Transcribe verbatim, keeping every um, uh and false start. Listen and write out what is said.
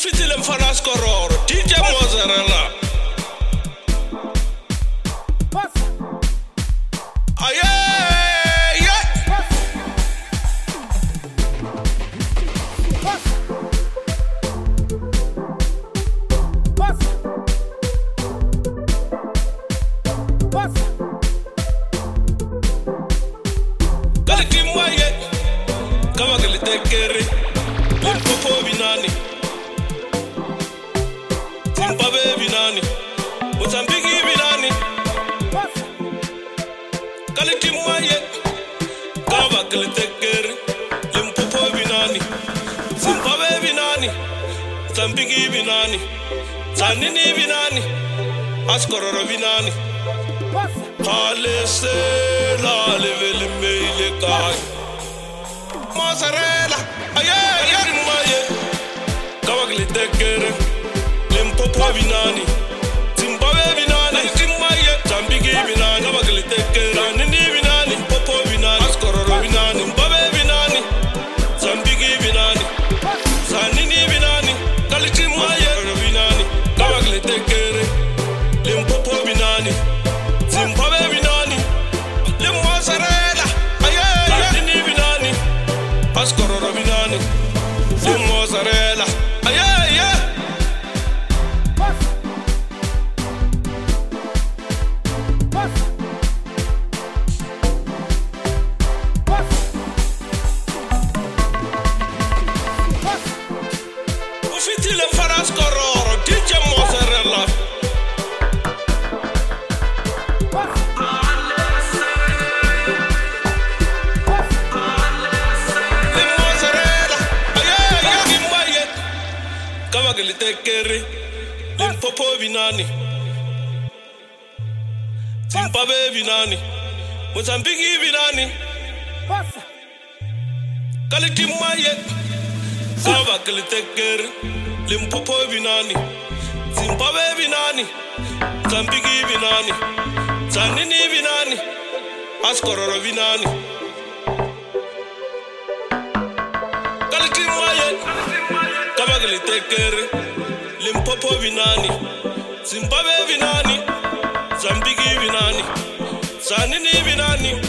Ufitile mfana skororo D J Mozzarella. Tekere, Limpopo binani, Zimbabwe binani, Mozambique binani, Kaliki Mwaye, Kava Tekere, Limpopo binani, Zimbabwe binani, Mozambique binani, Zanini binani, Askororo binani, Halese la leveli meile kai. Mozzarella, aye, aye, maye. Kawakli tekere, Limpopo binani, Zimbabwe binani, Zimaye, Zambigi binani, Kawakli tekere, Nini binani, Limpopo binani, Askororo binani, Zimbabwe binani, Zambigi binani, Zanini binani, Kaliki maye, binani, Kawakli tekere, Limpopo binani, Zimbabwe binani, Mozzarella, aye, Nini binani. Askororo binani, Mozzarella, aye, yeah. Ufitile mfana skororo, D J Mozzarella. Tekere, Limpopo binani, Zimbabwe binani, Mozambique binani, Kaliki Mwaye, Kava Tekere, Limpopo binani, Zimbabwe binani, Mozambique binani, Zanini binani, Askororo binani, Kaliki Mwaye, Kava Tekere, Limpopo binani, Zimbabwe binani, Zambigi binani, Zanini binani.